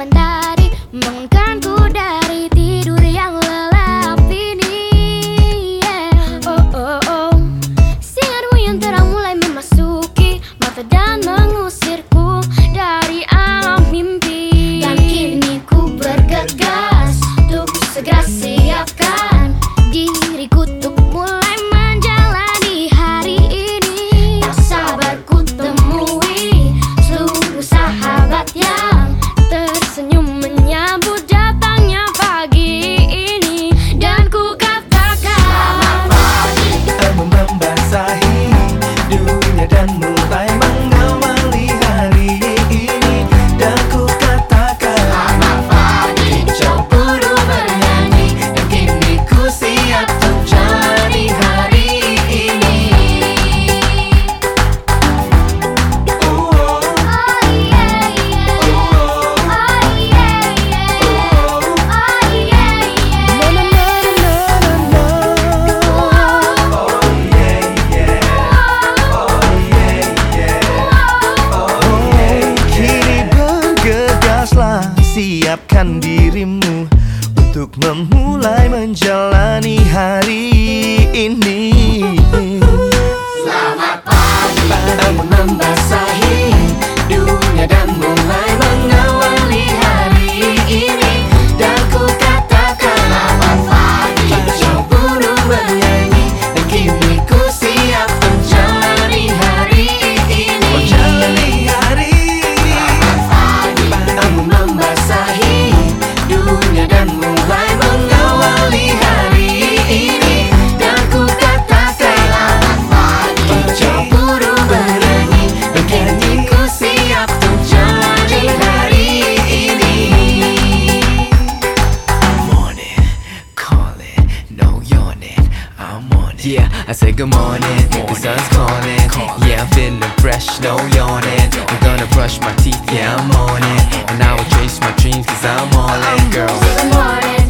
mentari membangunkanku dari tidur yang lelap ini. Oh oh oh, sinarmu yang terang mulai memasuki mata dan mengusirku dari alam mimpi. Dan kini ku bergegas untuk segera siapkan diriku untuk mulai menjalani hari ini. Tak sabar ku temui seluruh sahabat yang tersenyum menyambut datangnya pagi ini. Dan ku katakan selamat pagi. Aku membasahi dunia dan mulai mengawali hari ini. Dan ku katakan Selamat pagi, cemburu bernyanyi. Dan kini ku siap untuk jalani hari ini. Oh, oh, oh yeah yeah, oh yeah yeah, oh yeah yeah. na na na na na na. Oh yeah yeah, oh yeah yeah, oh yeah. Kini bergegaslah, siapkan dirimu untuk memulai menjalani hari ini. Selamat pagi. Aku membasahi dunia dan mulai mengawali hari ini. Dan ku katakan Selamat pagi. cemburu bernyanyi. Dan kini ku siap menjalani hari ini. Menjalani hari ini. Pagi. Aku membasahi dunia dan mulai mengawali hari ini. Dan ku katakan Selamat pagi. cemburu bernyanyi. Dan kini ku siap untuk jalani hari ini. I'm on it, call it, no yawning, I'm on it. Yeah, I say good morning, the sun's calling. Yeah, I'm feeling fresh, no yawning. I'm gonna brush my teeth, yeah, I'm on it. And I will chase my dreams cause I'm all in, girl. Good morning.